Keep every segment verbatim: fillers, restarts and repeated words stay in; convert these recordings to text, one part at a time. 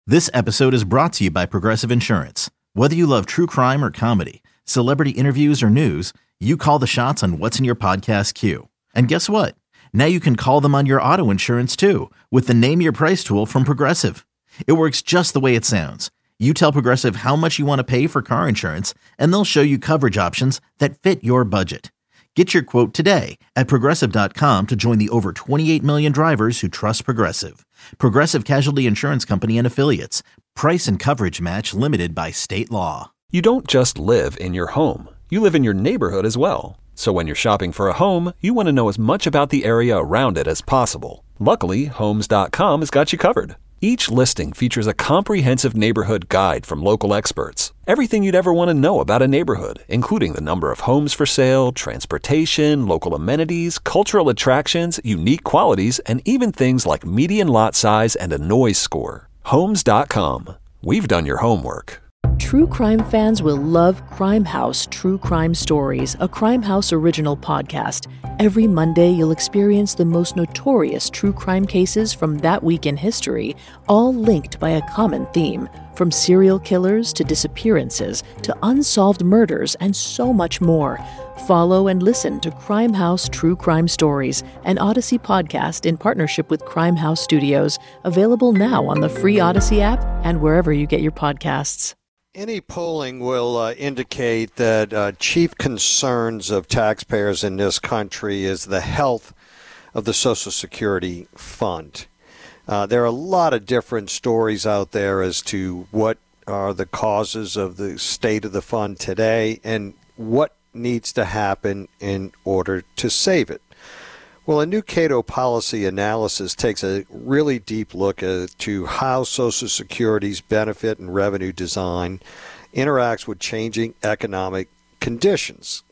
This episode is brought to you by Progressive Insurance. Whether you love true crime or comedy, celebrity interviews or news, you call the shots on what's in your podcast queue. And guess what? Now you can call them on your auto insurance too with the Name Your Price tool from Progressive. It works just the way it sounds. You tell Progressive how much you want to pay for car insurance, and they'll show you coverage options that fit your budget. Get your quote today at Progressive dot com to join the over twenty-eight million drivers who trust Progressive. Progressive Casualty Insurance Company and Affiliates. Price and coverage match limited by state law. You don't just live in your home. You live in your neighborhood as well. So when you're shopping for a home, you want to know as much about the area around it as possible. Luckily, Homes dot com has got you covered. Each listing features a comprehensive neighborhood guide from local experts. Everything you'd ever want to know about a neighborhood, including the number of homes for sale, transportation, local amenities, cultural attractions, unique qualities, and even things like median lot size and a noise score. Homes dot com. We've done your homework. True crime fans will love Crime House True Crime Stories, a Crime House original podcast. Every Monday, you'll experience the most notorious true crime cases from that week in history, all linked by a common theme. From serial killers to disappearances to unsolved murders and so much more. Follow and listen to Crime House True Crime Stories, an Odyssey podcast in partnership with Crime House Studios, available now on the free Odyssey app and wherever you get your podcasts. Any polling will uh, indicate that uh, chief concerns of taxpayers in this country is the health of the Social Security Fund. Uh, there are a lot of different stories out there as to what are the causes of the state of the fund today and what needs to happen in order to save it. Well, a new Cato policy analysis takes a really deep look at to how Social Security's benefit and revenue design interacts with changing economic conditions.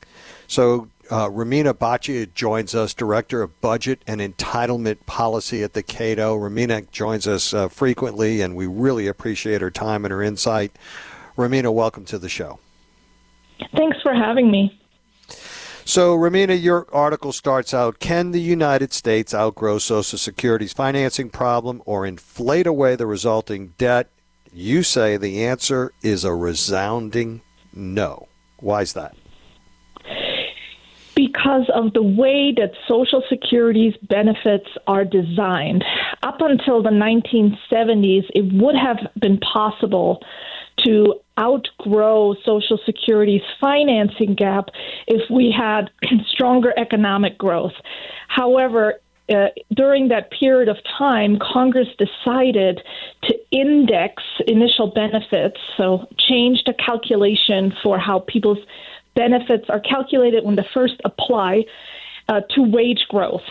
So uh, Romina Baccia joins us, Director of Budget and Entitlement Policy at the Cato. Romina joins us uh, frequently, and we really appreciate her time and her insight. Romina, welcome to the show. Thanks for having me. So, Romina, your article starts out, can the United States outgrow Social Security's financing problem or inflate away the resulting debt? You say the answer is a resounding no. Why is that? Because of the way that Social Security's benefits are designed. Up until the nineteen seventies, it would have been possible to outgrow Social Security's financing gap if we had stronger economic growth. However, uh, during that period of time, Congress decided to index initial benefits, so change the calculation for how people's benefits are calculated when they first apply uh, to wage growth.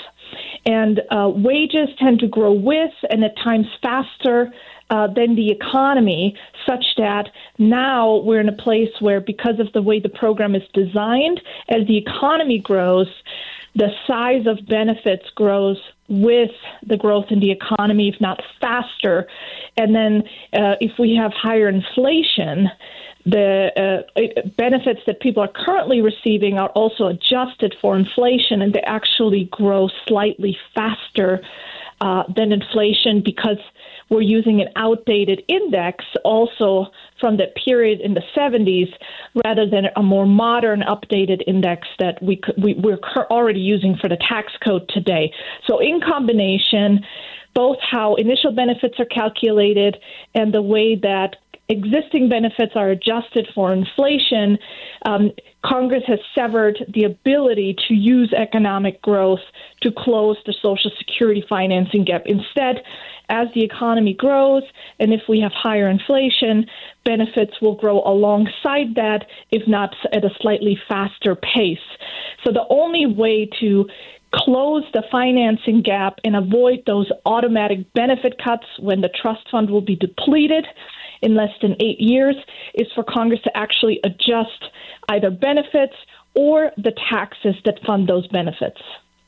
And uh, wages tend to grow with and at times faster Uh, than the economy, such that now we're in a place where, because of the way the program is designed, as the economy grows, the size of benefits grows with the growth in the economy, if not faster. And then uh, if we have higher inflation, the uh, benefits that people are currently receiving are also adjusted for inflation, and they actually grow slightly faster uh, than inflation because we're using an outdated index also from the period in the seventies rather than a more modern updated index that we could, we, we're already using for the tax code today. So in combination, both how initial benefits are calculated and the way that existing benefits are adjusted for inflation, um, Congress has severed the ability to use economic growth to close the Social Security financing gap. Instead, as the economy grows, and if we have higher inflation, benefits will grow alongside that, if not at a slightly faster pace. So the only way to close the financing gap and avoid those automatic benefit cuts when the trust fund will be depleted in less than eight years is for Congress to actually adjust either benefits or the taxes that fund those benefits.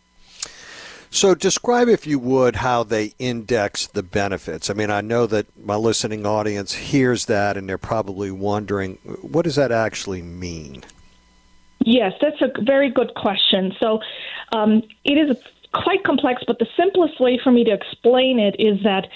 So describe, if you would, how they index the benefits. I mean, I know that my listening audience hears that and they're probably wondering, what does that actually mean? Yes, that's a very good question. So um, it is quite complex, but the simplest way for me to explain it is that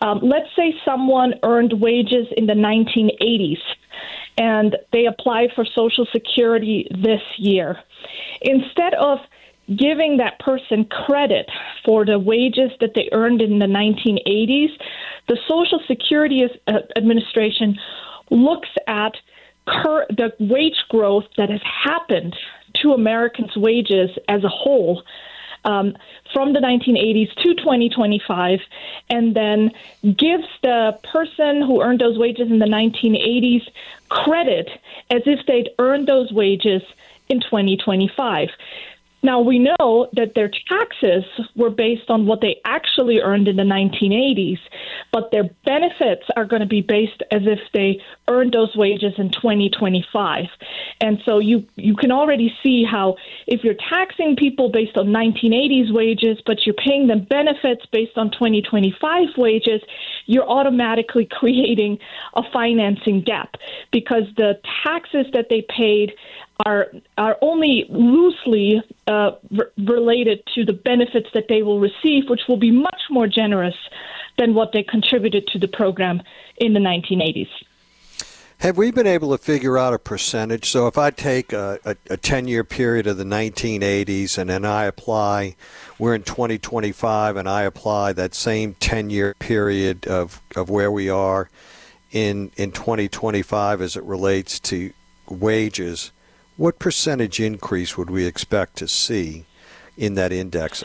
Um, let's say someone earned wages in the nineteen eighties and they applied for Social Security this year. Instead of giving that person credit for the wages that they earned in the nineteen eighties, the Social Security Administration looks at cur- the wage growth that has happened to Americans' wages as a whole um, from the nineteen eighties to twenty twenty-five, and then gives the person who earned those wages in the nineteen eighties credit as if they'd earned those wages in twenty twenty-five. Now, we know that their taxes were based on what they actually earned in the nineteen eighties, but their benefits are going to be based as if they earned those wages in twenty twenty-five. And so you, you can already see how if you're taxing people based on nineteen eighties wages, but you're paying them benefits based on twenty twenty-five wages, you're automatically creating a financing gap because the taxes that they paid are are only loosely uh, r- related to the benefits that they will receive, which will be much more generous than what they contributed to the program in the nineteen eighties. Have we been able to figure out a percentage? So if I take a, a, a ten-year period of the nineteen eighties and then I apply, we're in twenty twenty-five, and I apply that same ten-year period of, of where we are in, in twenty twenty-five as it relates to wages, what percentage increase would we expect to see in that indexing?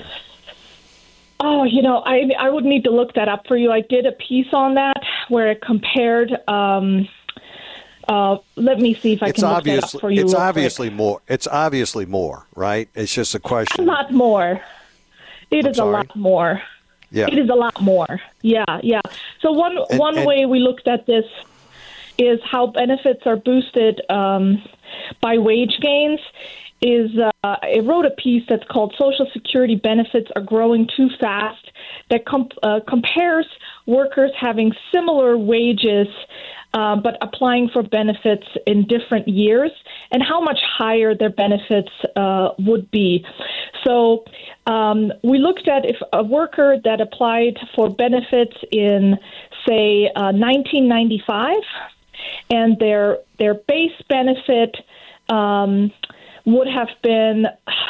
Oh, you know, I I would need to look that up for you. I did a piece on that where it compared. Um, uh, let me see if I it's can look that up for you. It's real obviously quick. more. It's obviously more, right? It's just a question. A lot more. It I'm is sorry? a lot more. Yeah. It is a lot more. Yeah, yeah. So one And- one and- way we looked at this is how benefits are boosted um, by wage gains. Is uh, I wrote a piece that's called Social Security Benefits Are Growing Too Fast that comp- uh, compares workers having similar wages uh, but applying for benefits in different years and how much higher their benefits uh, would be. So um, we looked at if a worker that applied for benefits in, say, uh, nineteen ninety-five and their their base benefit um, would have been,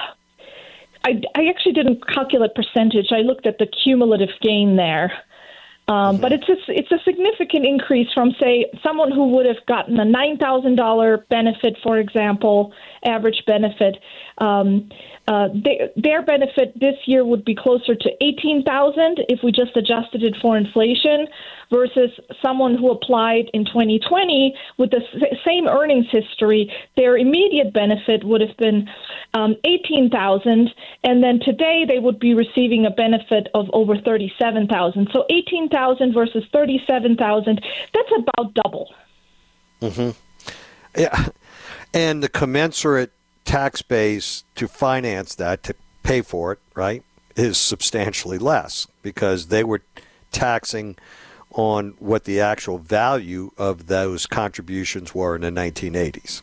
I, I actually didn't calculate percentage. I looked at the cumulative gain there. Um, mm-hmm. But it's a, it's a significant increase from, say, someone who would have gotten a nine thousand dollars benefit, for example, average benefit. Um, uh, they, their benefit this year would be closer to eighteen thousand dollars if we just adjusted it for inflation, versus someone who applied in twenty twenty with the same earnings history. Their immediate benefit would have been um, eighteen thousand dollars, and then today they would be receiving a benefit of over thirty-seven thousand dollars. So eighteen thousand dollars versus thirty-seven thousand dollars, that's about double. Mm-hmm. Yeah, and the commensurate tax base to finance that, to pay for it, right, is substantially less because they were taxing on what the actual value of those contributions were in the nineteen eighties.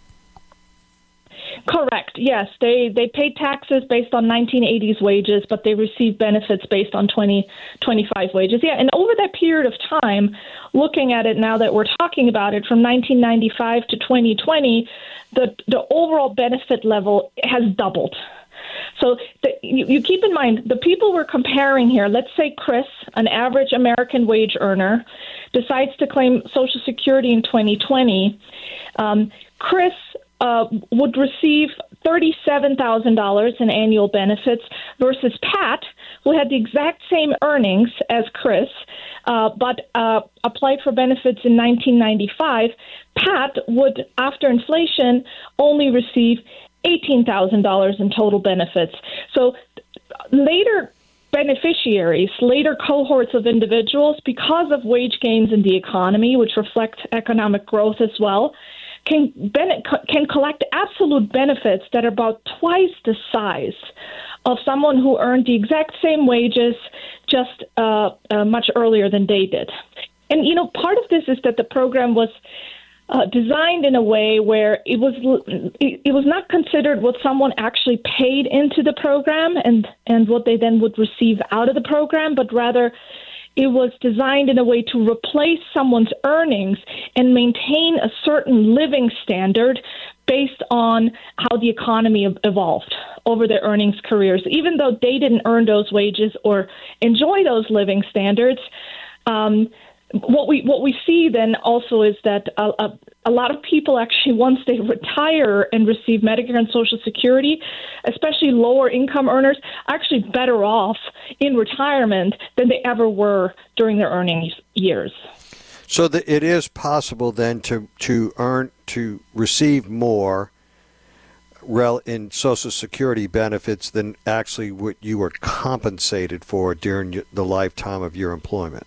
Correct. Yes, they they paid taxes based on nineteen eighties wages, but they received benefits based on twenty twenty-five wages. Yeah, and over that period of time, looking at it now that we're talking about it, from nineteen ninety-five to twenty twenty, the the overall benefit level has doubled. So the, you, you keep in mind, the people we're comparing here, let's say Chris, an average American wage earner, decides to claim Social Security in twenty twenty. Um, Chris uh, would receive thirty-seven thousand dollars in annual benefits versus Pat, who had the exact same earnings as Chris, uh, but uh, applied for benefits in nineteen ninety-five. Pat would, after inflation, only receive eighteen thousand dollars in total benefits. So later beneficiaries, later cohorts of individuals, because of wage gains in the economy, which reflect economic growth as well, can ben- can collect absolute benefits that are about twice the size of someone who earned the exact same wages just uh, uh, much earlier than they did. And, you know, part of this is that the program was Uh, designed in a way where it was it, it was not considered what someone actually paid into the program and, and what they then would receive out of the program, but rather it was designed in a way to replace someone's earnings and maintain a certain living standard based on how the economy evolved over their earnings careers. Even though they didn't earn those wages or enjoy those living standards, um, what we what we see then also is that a, a, a lot of people actually, once they retire and receive Medicare and Social Security, especially lower income earners, are actually better off in retirement than they ever were during their earnings years. So the, it is possible then to, to earn to receive more rel, in Social Security benefits than actually what you were compensated for during the lifetime of your employment.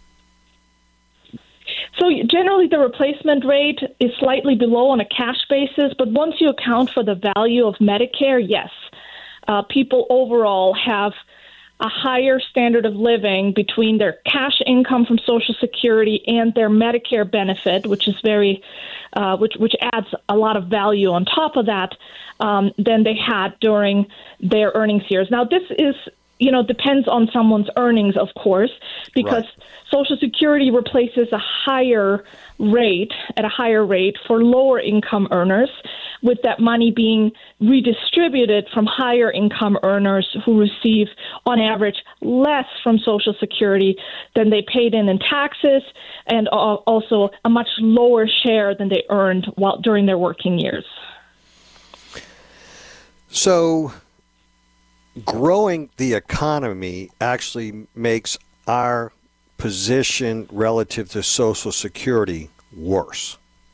So generally the replacement rate is slightly below on a cash basis, but once you account for the value of Medicare, yes, uh, people overall have a higher standard of living between their cash income from Social Security and their Medicare benefit, which is very, uh, which which adds a lot of value on top of that um, than they had during their earnings years. Now, this is, you know, depends on someone's earnings, of course, because right. Social Security replaces a higher rate at a higher rate for lower income earners, with that money being redistributed from higher income earners who receive, on average, less from Social Security than they paid in in taxes, and also a much lower share than they earned while during their working years. So growing the economy actually makes our position relative to Social Security worse.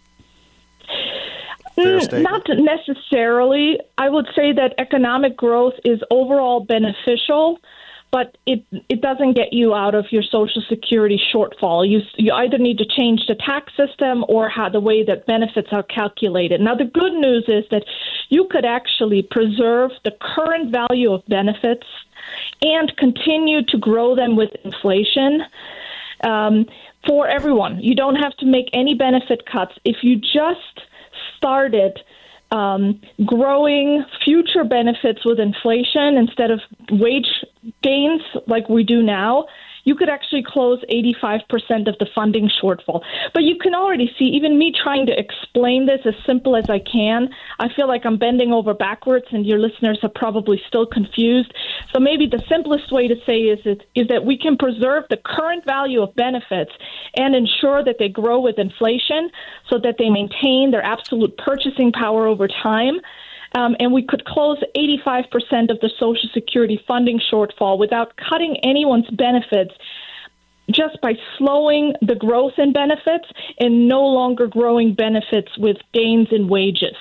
Mm, not necessarily. I would say that economic growth is overall beneficial, but it it doesn't get you out of your Social Security shortfall. You you either need to change the tax system or how the way that benefits are calculated. Now, the good news is that you could actually preserve the current value of benefits and continue to grow them with inflation um, for everyone. You don't have to make any benefit cuts. If you just started um, growing future benefits with inflation instead of wage gains like we do now, you could actually close eighty-five percent of the funding shortfall. But you can already see, even me trying to explain this as simple as I can, I feel like I'm bending over backwards and your listeners are probably still confused. So maybe the simplest way to say is, it, is that we can preserve the current value of benefits and ensure that they grow with inflation so that they maintain their absolute purchasing power over time. Um, and we could close eighty-five percent of the Social Security funding shortfall without cutting anyone's benefits, just by slowing the growth in benefits and no longer growing benefits with gains in wages.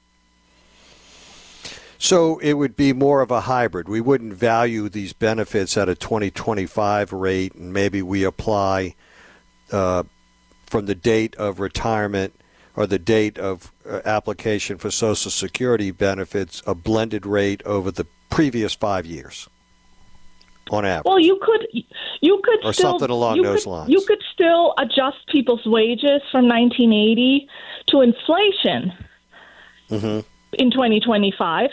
So it would be more of a hybrid. We wouldn't value these benefits at a twenty twenty-five rate, and maybe we apply uh, from the date of retirement or the date of uh, application for Social Security benefits, a blended rate over the previous five years, on average. Well, you could, you could or still, something along you those could, lines. You could still adjust people's wages from nineteen eighty to inflation mm-hmm. in twenty twenty-five.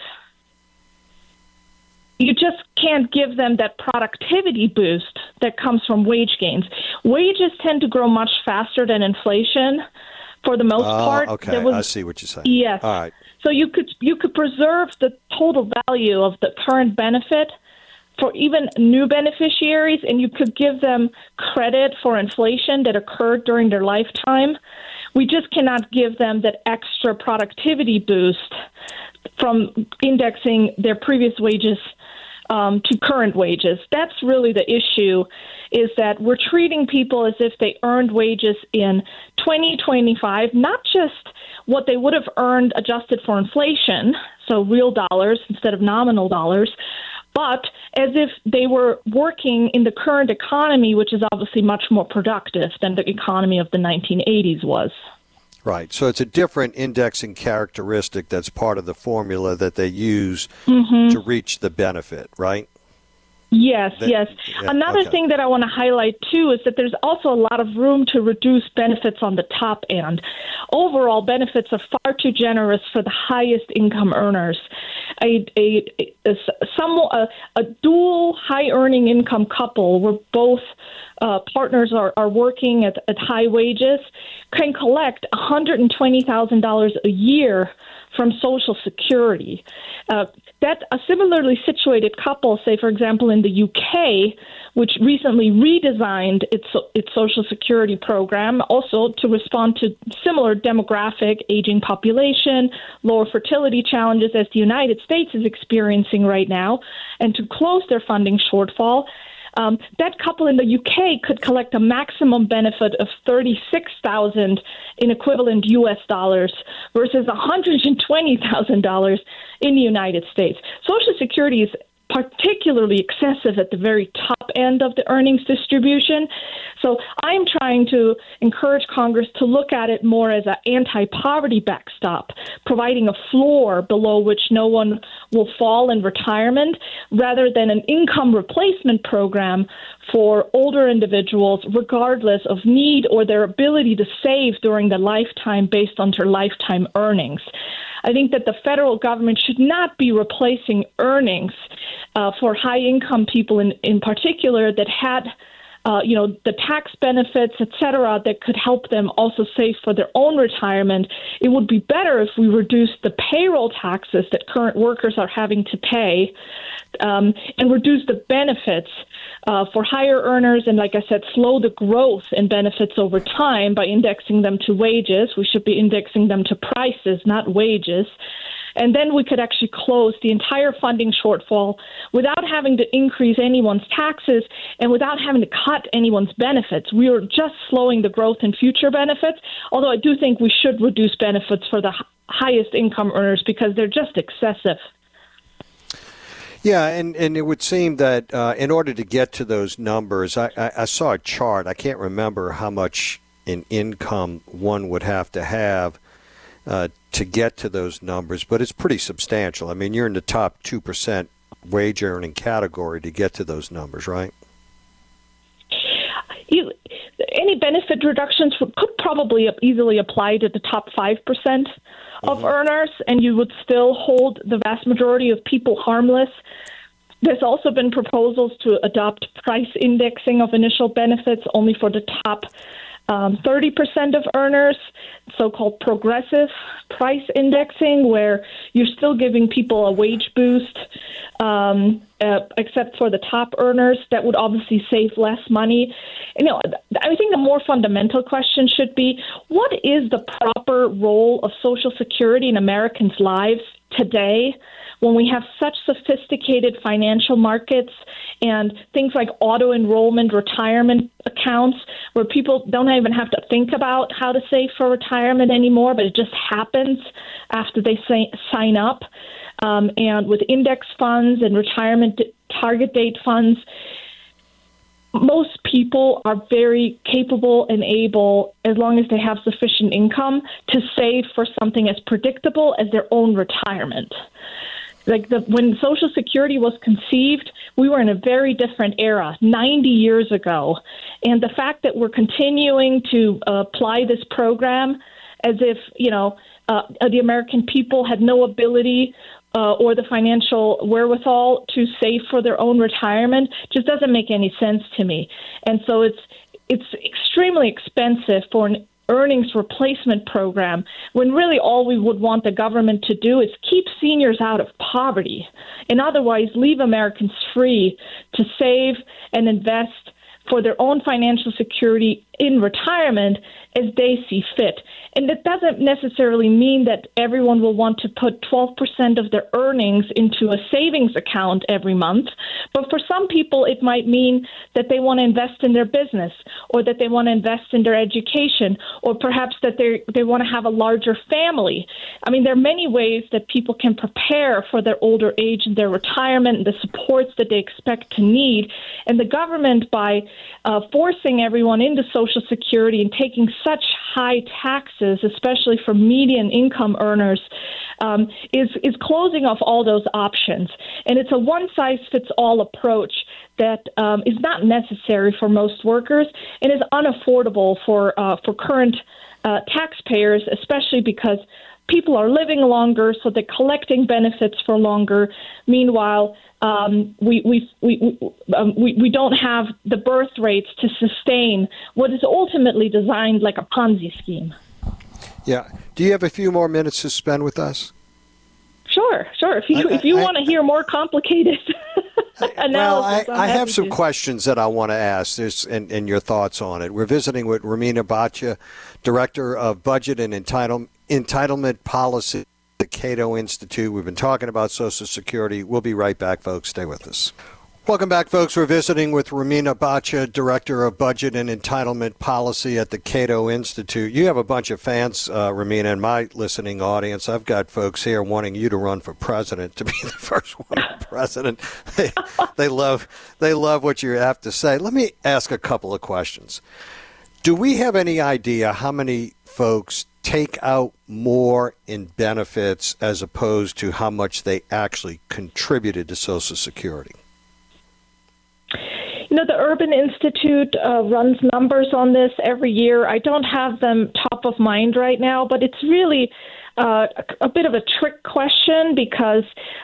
You just can't give them that productivity boost that comes from wage gains. Wages tend to grow much faster than inflation. For the most oh, part, okay, was, I see what you're saying. Yes. All right. So you could you could preserve the total value of the current benefit for even new beneficiaries, and you could give them credit for inflation that occurred during their lifetime. We just cannot give them that extra productivity boost from indexing their previous wages um, to current wages. That's really the issue, is that we're treating people as if they earned wages in twenty twenty-five, not just what they would have earned adjusted for inflation, so real dollars instead of nominal dollars, but as if they were working in the current economy, which is obviously much more productive than the economy of the nineteen eighties was. Right. So it's a different indexing characteristic that's part of the formula that they use mm-hmm. to reach the benefit, right? Yes, That, yes. yeah, Another okay. thing that I want to highlight, too, is that there's also a lot of room to reduce benefits on the top end. Overall, benefits are far too generous for the highest income earners. A, a, a, some, a, a dual high-earning income couple where both uh, partners are, are working at, at high wages can collect one hundred twenty thousand dollars a year from Social Security. Uh, that a similarly situated couple, say, for example, in the U K, which recently redesigned its its Social Security program, also to respond to similar demographic, aging population, lower fertility challenges as the United States is experiencing right now, and to close their funding shortfall. Um, that couple in the U K could collect a maximum benefit of thirty-six thousand dollars in equivalent U S dollars versus one hundred twenty thousand dollars in the United States. Social Security is particularly excessive at the very top end of the earnings distribution. So I'm trying to encourage Congress to look at it more as an anti-poverty backstop, providing a floor below which no one will fall in retirement, rather than an income replacement program for older individuals, regardless of need or their ability to save during their lifetime based on their lifetime earnings. I think that the federal government should not be replacing earnings uh, for high-income people in, in particular that had, uh, you know, the tax benefits, et cetera, that could help them also save for their own retirement. It would be better if we reduced the payroll taxes that current workers are having to pay um, and reduce the benefits uh, for higher earners and, like I said, slow the growth in benefits over time by indexing them to wages. We should be indexing them to prices, not wages. And then we could actually close the entire funding shortfall without having to increase anyone's taxes and without having to cut anyone's benefits. We are just slowing the growth in future benefits, although I do think we should reduce benefits for the highest income earners because they're just excessive. Yeah, and, and it would seem that uh, in order to get to those numbers, I, I, I saw a chart. I can't remember how much in income one would have to have uh, to get to those numbers, but it's pretty substantial. I mean, you're in the top two percent wage earning category to get to those numbers, right? You, any benefit reductions could probably easily apply to the top five percent of mm-hmm. earners, and you would still hold the vast majority of people harmless. There's also been proposals to adopt price indexing of initial benefits only for the top um, thirty percent of earners, so-called progressive price indexing, where you're still giving people a wage boost, um, uh, except for the top earners. That would obviously save less money. You know, I think the more fundamental question should be, what is the proper role of Social Security in Americans' lives today when we have such sophisticated financial markets and things like auto-enrollment retirement accounts where people don't even have to think about how to save for retirement anymore, but it just happens after they say, sign up. Um, and with index funds and retirement target date funds, most people are very capable and able, as long as they have sufficient income, to save for something as predictable as their own retirement. Like the, when Social Security was conceived, we were in a very different era, ninety years ago. And the fact that we're continuing to uh, apply this program as if, you know, uh, the American people had no ability uh, or the financial wherewithal to save for their own retirement just doesn't make any sense to me. And so it's it's extremely expensive for an earnings replacement program when really all we would want the government to do is keep seniors out of poverty and otherwise leave Americans free to save and invest for their own financial security in retirement as they see fit. And that doesn't necessarily mean that everyone will want to put twelve percent of their earnings into a savings account every month. But for some people, it might mean that they want to invest in their business or that they want to invest in their education or perhaps that they they want to have a larger family. I mean, there are many ways that people can prepare for their older age and their retirement and the supports that they expect to need. And the government, by uh, forcing everyone into Social Security and taking such high taxes, especially for median income earners, um, is is closing off all those options. And it's a one-size-fits-all approach that um, is not necessary for most workers and is unaffordable for uh, for current uh, taxpayers, especially because people are living longer, so they're collecting benefits for longer. Meanwhile, um, we we we we, um, we we don't have the birth rates to sustain what is ultimately designed like a Ponzi scheme. Yeah. Do you have a few more minutes to spend with us? Sure, sure. If you I, if you I, want to hear more complicated analysis, well, I, I have some to. questions that I want to ask. This and, and your thoughts on it. We're visiting with Romina Bhatia, Director of Budget and Entitle, Entitlement Policy at the Cato Institute. We've been talking about Social Security. We'll be right back, folks. Stay with us. Welcome back, folks. We're visiting with Romina Bhatia, Director of Budget and Entitlement Policy at the Cato Institute. You have a bunch of fans, uh, Romina, in my listening audience. I've got folks here wanting you to run for president, to be the first one president. They, they love they love what you have to say. Let me ask a couple of questions. Do we have any idea how many folks take out more in benefits as opposed to how much they actually contributed to Social Security? You know, the Urban Institute uh, runs numbers on this every year. I don't have them top of mind right now, but it's really uh, a, a bit of a trick question because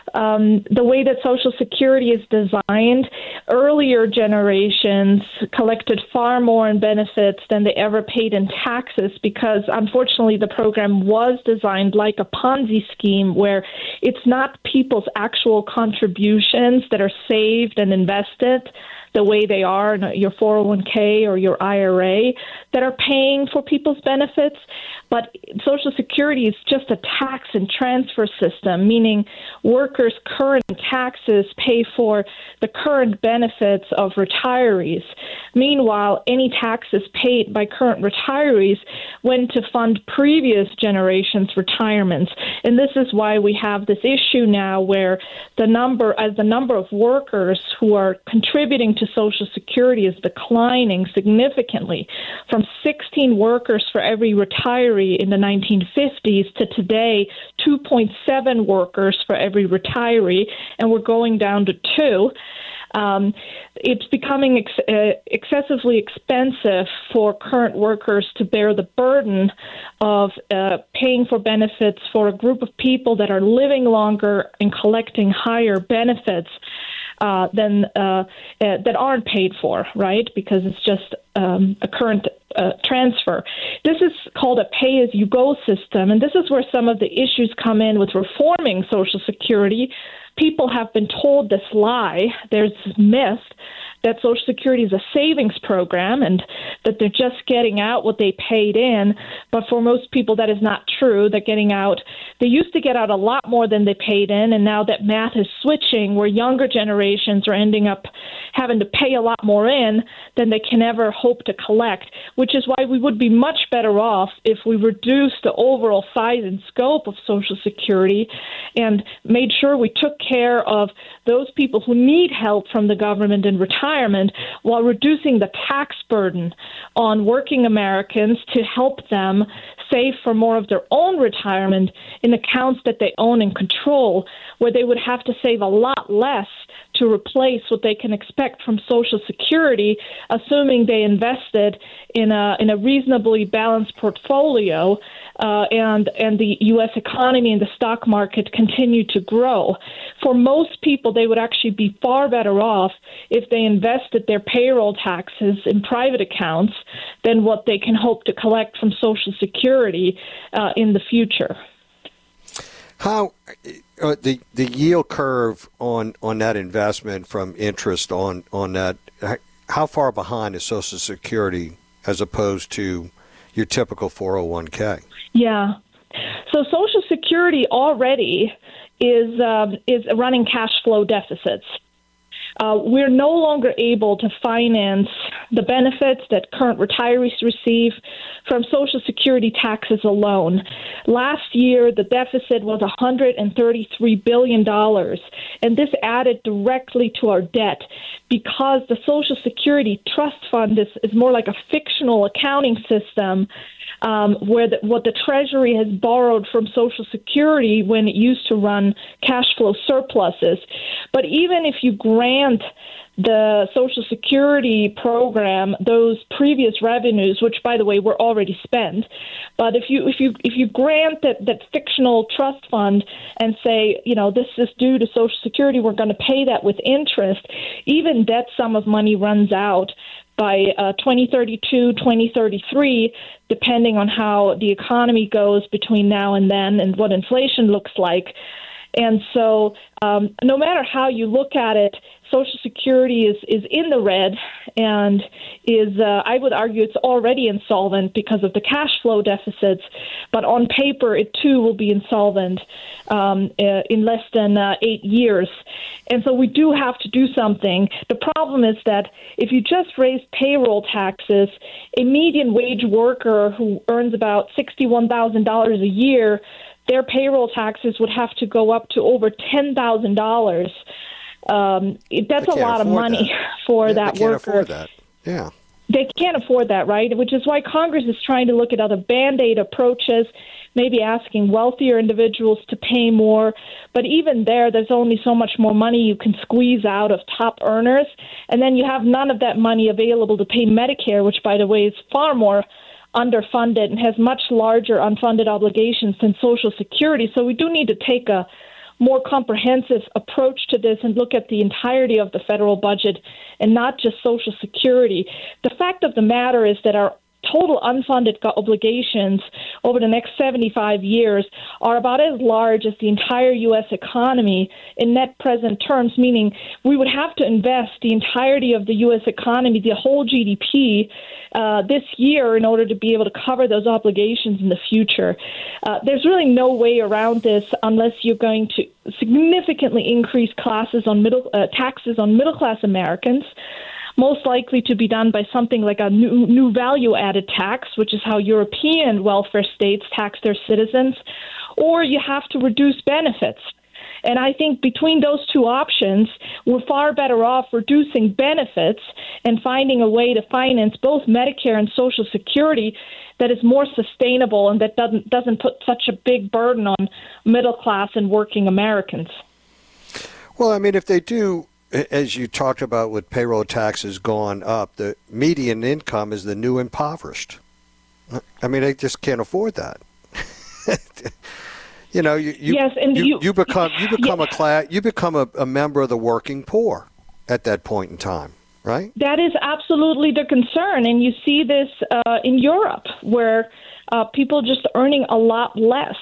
um, the way that Social Security is designed, earlier generations collected far more in benefits than they ever paid in taxes because, unfortunately, the program was designed like a Ponzi scheme where it's not people's actual contributions that are saved and invested the way they are in your four oh one k or your I R A that are paying for people's benefits. But Social Security is just a tax and transfer system, meaning workers' current taxes pay for the current benefits of retirees. Meanwhile, any taxes paid by current retirees went to fund previous generations' retirements. And this is why we have this issue now where the number, as the number of workers who are contributing to Social Security is declining significantly from sixteen workers for every retiree in the nineteen fifties to today two point seven workers for every retiree, and we're going down to two. Um, it's becoming ex- uh, excessively expensive for current workers to bear the burden of uh, paying for benefits for a group of people that are living longer and collecting higher benefits uh, than uh, uh, that aren't paid for, right? Because it's just um, a current uh, transfer. This is called a pay-as-you-go system, and this is where some of the issues come in with reforming Social Security. People have been told this lie. There's this myth that Social Security is a savings program and that they're just getting out what they paid in. But for most people, that is not true. They're getting out. They used to get out a lot more than they paid in, and now that math is switching where younger generations are ending up having to pay a lot more in than they can ever hope to collect, which is why we would be much better off if we reduced the overall size and scope of Social Security and made sure we took care of those people who need help from the government in retirement while reducing the tax burden on working Americans to help them save for more of their own retirement in accounts that they own and control, where they would have to save a lot less to replace what they can expect from Social Security, assuming they invested in a in a reasonably balanced portfolio, uh, and and the U S economy and the stock market continue to grow. For most people, they would actually be far better off if they invested their payroll taxes in private accounts than what they can hope to collect from Social Security uh, in the future. How uh, the the yield curve on, on that investment from interest on, on that, how far behind is Social Security as opposed to your typical four oh one k? Yeah. So Social Security already is um, is running cash flow deficits. Uh, we're no longer able to finance the benefits that current retirees receive from Social Security taxes alone. Last year, the deficit was one hundred thirty-three billion dollars, and this added directly to our debt because the Social Security Trust Fund is, is more like a fictional accounting system um, where the, what the Treasury has borrowed from Social Security when it used to run cash flow surpluses. But even if you grant the Social Security program those previous revenues, which, by the way, were already spent, but if you if you if you grant that that fictional trust fund and say, you know, this is due to Social Security, we're going to pay that with interest, even that sum of money runs out by uh, twenty thirty-two, twenty thirty-three, depending on how the economy goes between now and then and what inflation looks like. And so um, no matter how you look at it, Social Security is, is in the red and is, uh, I would argue, it's already insolvent because of the cash flow deficits. But on paper, it too will be insolvent um, uh, in less than uh, eight years. And so we do have to do something. The problem is that if you just raise payroll taxes, a median wage worker who earns about sixty-one thousand dollars a year, their payroll taxes would have to go up to over ten thousand dollars. Um, that's a lot of money that. for yeah, that they can't worker. Afford that. Yeah. They can't afford that, right? Which is why Congress is trying to look at other Band-Aid approaches, maybe asking wealthier individuals to pay more. But even there, there's only so much more money you can squeeze out of top earners. And then you have none of that money available to pay Medicare, which, by the way, is far more underfunded and has much larger unfunded obligations than Social Security. So we do need to take a more comprehensive approach to this and look at the entirety of the federal budget and not just Social Security. The fact of the matter is that our total unfunded obligations over the next seventy-five years are about as large as the entire U S economy in net present terms, meaning we would have to invest the entirety of the U S economy, the whole G D P, uh, this year in order to be able to cover those obligations in the future. Uh, there's really no way around this unless you're going to significantly increase classes on middle uh, taxes on middle-class Americans, most likely to be done by something like a new, new value-added tax, which is how European welfare states tax their citizens, or you have to reduce benefits. And I think between those two options, we're far better off reducing benefits and finding a way to finance both Medicare and Social Security that is more sustainable and that doesn't doesn't put such a big burden on middle-class and working Americans. Well, I mean, if they do, as you talked about with payroll taxes gone up, the median income is the new impoverished. I mean, they just can't afford that. You know, you you, yes, and you, you, you become you become yeah. a class you become a, a member of the working poor at that point in time, right? That is absolutely the concern, and you see this uh, in Europe, where uh, people just earning a lot less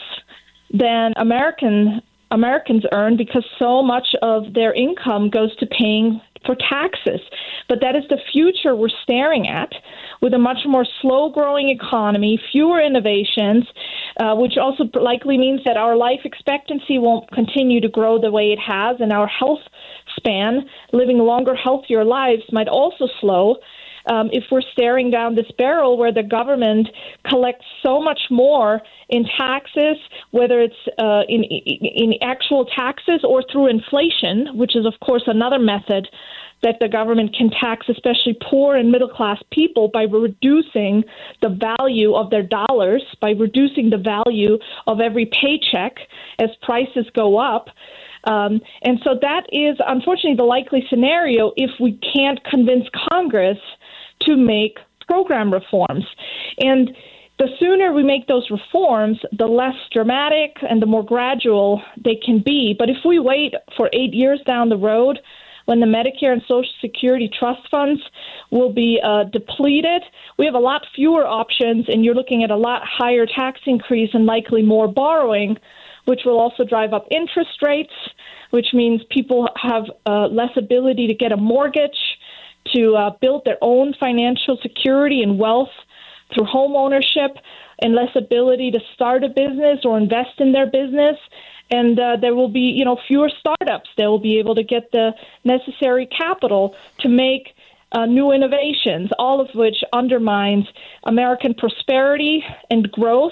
than American Americans earn because so much of their income goes to paying for taxes. But that is the future we're staring at, with a much more slow-growing economy, fewer innovations, uh, which also likely means that our life expectancy won't continue to grow the way it has, and our health span, living longer, healthier lives, might also slow. Um, if we're staring down this barrel where the government collects so much more in taxes, whether it's uh, in, in actual taxes or through inflation, which is, of course, another method that the government can tax especially poor and middle-class people by reducing the value of their dollars, by reducing the value of every paycheck as prices go up. Um, and so that is, unfortunately, the likely scenario if we can't convince Congress to make program reforms. And the sooner we make those reforms, the less dramatic and the more gradual they can be. But if we wait for eight years down the road, when the Medicare and Social Security trust funds will be uh, depleted, we have a lot fewer options, and you're looking at a lot higher tax increase and likely more borrowing, which will also drive up interest rates, which means people have uh, less ability to get a mortgage, to uh, build their own financial security and wealth through home ownership, and less ability to start a business or invest in their business. And uh, there will be, you know, fewer startups. They will be able to get the necessary capital to make uh, new innovations, all of which undermines American prosperity and growth,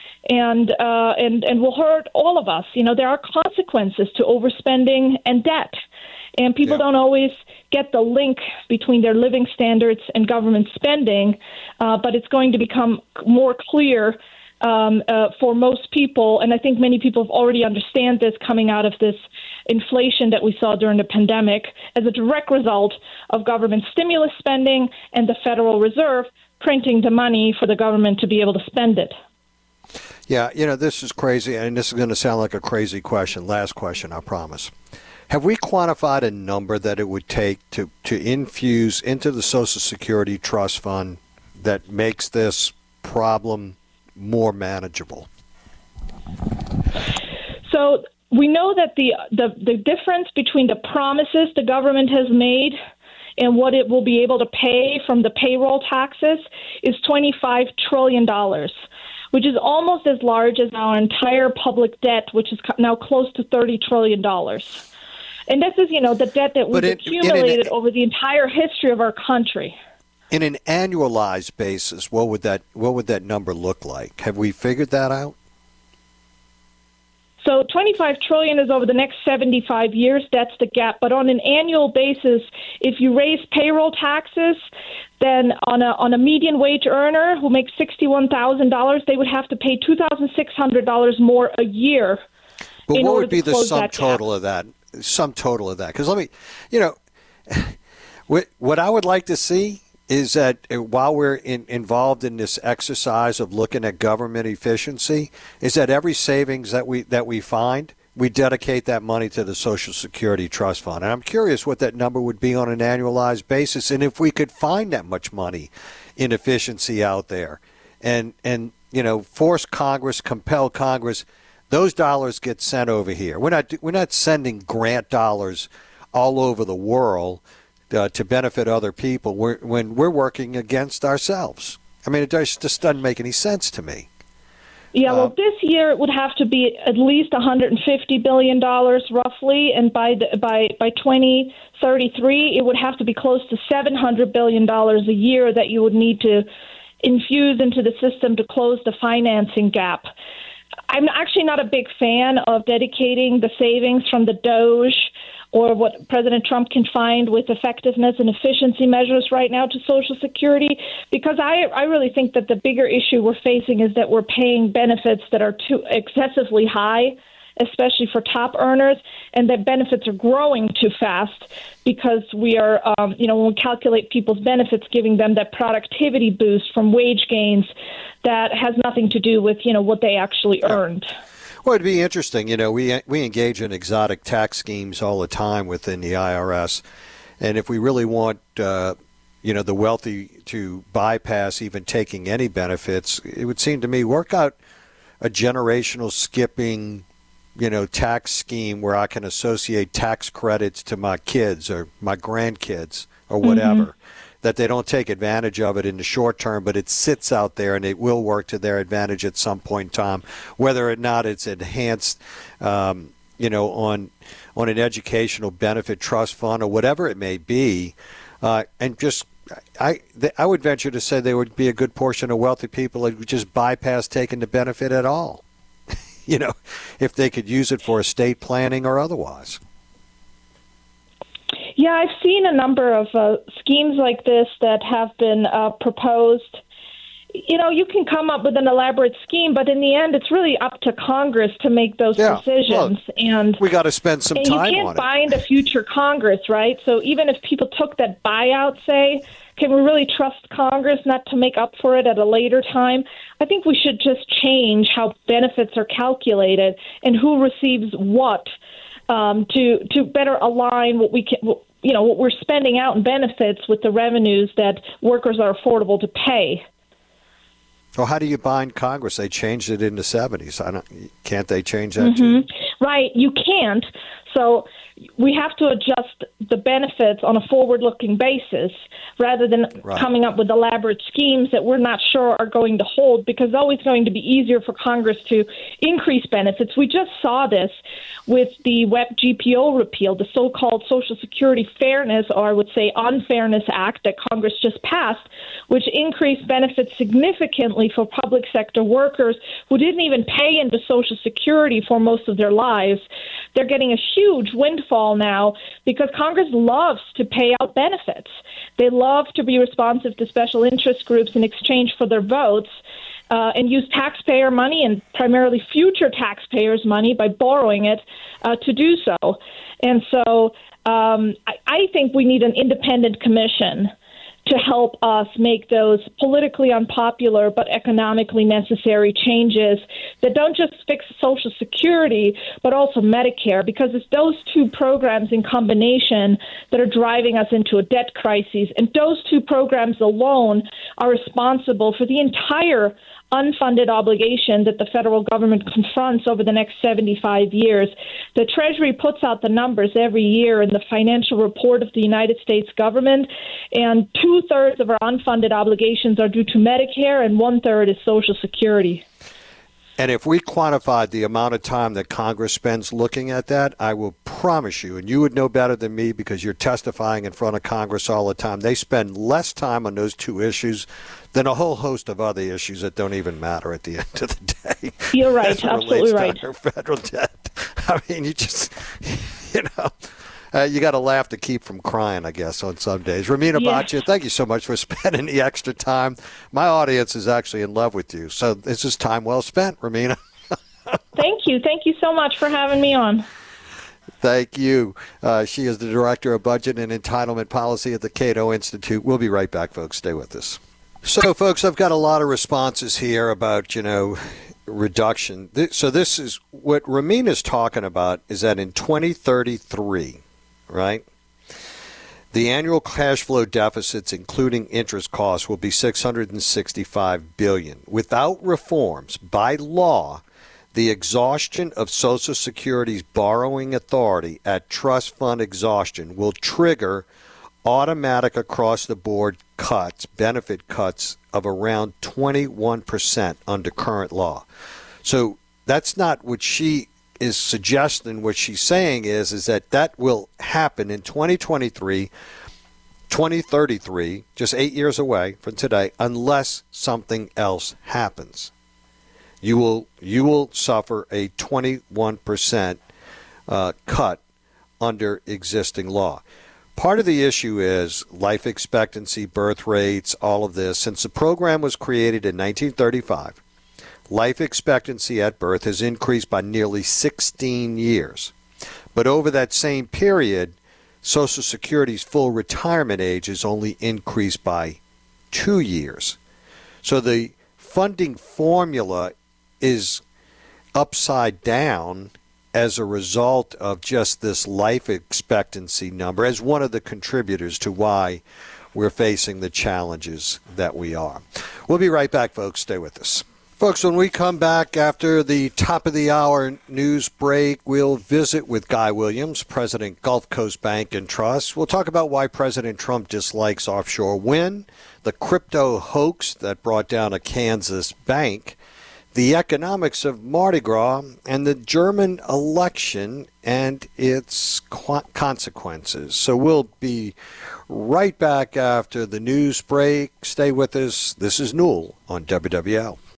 and uh, and and will hurt all of us. You know, there are consequences to overspending and debt. And people Yeah. don't always get the link between their living standards and government spending, uh, but it's going to become more clear um, uh, for most people. And I think many people have already understand this coming out of this inflation that we saw during the pandemic as a direct result of government stimulus spending and the Federal Reserve printing the money for the government to be able to spend it. Yeah, you know, this is crazy, and this is going to sound like a crazy question. Last question, I promise. Have we quantified a number that it would take to, to infuse into the Social Security Trust Fund that makes this problem more manageable? So we know that the, the, the difference between the promises the government has made and what it will be able to pay from the payroll taxes is twenty-five trillion dollars, which is almost as large as our entire public debt, which is now close to thirty trillion dollars. And this is, you know, the debt that we've it, accumulated an, over the entire history of our country. In an annualized basis, what would that what would that number look like? Have we figured that out? So twenty-five trillion dollars is over the next seventy-five years. That's the gap. But on an annual basis, if you raise payroll taxes, then on a on a median wage earner who makes sixty-one thousand dollars, they would have to pay two thousand six hundred dollars more a year. But in what order would be to the close sum that total gap. of that? Sum total of that? Because let me, you know, what, what I would like to see is that while we're in, involved in this exercise of looking at government efficiency, is that every savings that we that we find, we dedicate that money to the Social Security Trust Fund. And I'm curious what that number would be on an annualized basis, and if we could find that much money in efficiency out there, and and you know, force Congress, compel Congress, those dollars get sent over here. We're not we're not sending grant dollars all over the world Uh, to benefit other people we're, when we're working against ourselves. I mean, it just, just doesn't make any sense to me. Yeah, well, Uh, this year it would have to be at least one hundred fifty billion dollars roughly, and by the, by by twenty thirty-three, it would have to be close to seven hundred billion dollars a year that you would need to infuse into the system to close the financing gap. I'm actually not a big fan of dedicating the savings from the Doge or what President Trump can find with effectiveness and efficiency measures right now to Social Security, because I, I really think that the bigger issue we're facing is that we're paying benefits that are too excessively high, especially for top earners, and that benefits are growing too fast because we are, um, you know, when we calculate people's benefits, giving them that productivity boost from wage gains that has nothing to do with, you know, what they actually earned. Well, it'd be interesting. You know, we we engage in exotic tax schemes all the time within the I R S, and if we really want, uh, you know, the wealthy to bypass even taking any benefits, it would seem to me work out a generational skipping, you know, tax scheme where I can associate tax credits to my kids or my grandkids or whatever. Mm-hmm. That they don't take advantage of it in the short term, but it sits out there and it will work to their advantage at some point in time, whether or not it's enhanced, um, you know, on on an educational benefit trust fund or whatever it may be. Uh, and just, I I would venture to say there would be a good portion of wealthy people that would just bypass taking the benefit at all, you know, if they could use it for estate planning or otherwise. Yeah, I've seen a number of uh, schemes like this that have been uh, proposed. You know, you can come up with an elaborate scheme, but in the end, it's really up to Congress to make those yeah, decisions. Well, and we got to spend some and time on it. You can't bind a future Congress, right? So even if people took that buyout, say, can we really trust Congress not to make up for it at a later time? I think we should just change how benefits are calculated and who receives what. Um, to to better align what we can, you know, what we're spending out in benefits with the revenues that workers are affordable to pay. Well, how do you bind Congress? They changed it in the seventies. I don't, can't they change that Mm-hmm. too? Right, you can't. So we have to adjust the benefits on a forward-looking basis rather than right. coming up with elaborate schemes that we're not sure are going to hold, because it's always going to be easier for Congress to increase benefits. We just saw this with the W E P G P O repeal, the so-called Social Security Fairness, or I would say Unfairness Act that Congress just passed, which increased benefits significantly for public sector workers who didn't even pay into Social Security for most of their lives, they're getting a huge windfall now because Congress loves to pay out benefits. They love to be responsive to special interest groups in exchange for their votes. Uh, and use taxpayer money and primarily future taxpayers' money by borrowing it uh, to do so. And so um, I, I think we need an independent commission to help us make those politically unpopular but economically necessary changes that don't just fix Social Security, but also Medicare, because it's those two programs in combination that are driving us into a debt crisis. And those two programs alone are responsible for the entire unfunded obligation that the federal government confronts over the next seventy-five years. The Treasury puts out the numbers every year in the financial report of the United States government, and two-thirds of our unfunded obligations are due to Medicare, and one-third is Social Security. And if we quantified the amount of time that Congress spends looking at that, I will promise you, and you would know better than me because you're testifying in front of Congress all the time, they spend less time on those two issues than a whole host of other issues that don't even matter at the end of the day. You're right, absolutely right. Our federal debt. I mean, you just, you know, uh, you got to laugh to keep from crying, I guess, on some days. Romina yeah. Boccia, thank you so much for spending the extra time. My audience is actually in love with you, so this is time well spent, Romina. Thank you. Thank you so much for having me on. Thank you. Uh, she is the Director of Budget and Entitlement Policy at the Cato Institute. We'll be right back, folks. Stay with us. So, folks, I've got a lot of responses here about, you know, reduction. So this is what Romina is talking about is that in twenty thirty-three, right, the annual cash flow deficits, including interest costs, will be six hundred sixty-five billion dollars. Without reforms, by law, the exhaustion of Social Security's borrowing authority at trust fund exhaustion will trigger automatic across-the-board cuts, benefit cuts of around twenty-one percent under current law. So that's not what she is suggesting. What she's saying is, is that that will happen in twenty twenty-three, twenty thirty-three, just eight years away from today, unless something else happens. You will you will suffer a twenty-one percent uh, cut under existing law. Part of the issue is life expectancy, birth rates, all of this. Since the program was created in nineteen thirty-five, life expectancy at birth has increased by nearly sixteen years. But over that same period, Social Security's full retirement age has only increased by two years. So the funding formula is upside down as a result of just this life expectancy number, as one of the contributors to why we're facing the challenges that we are. We'll be right back, folks. Stay with us. Folks, when we come back after the top of the hour news break, we'll visit with Guy Williams, President, Gulf Coast Bank and Trust. We'll talk about why President Trump dislikes offshore wind, the crypto hoax that brought down a Kansas bank, the economics of Mardi Gras, and the German election and its consequences. So we'll be right back after the news break. Stay with us. This is Newell on W W L.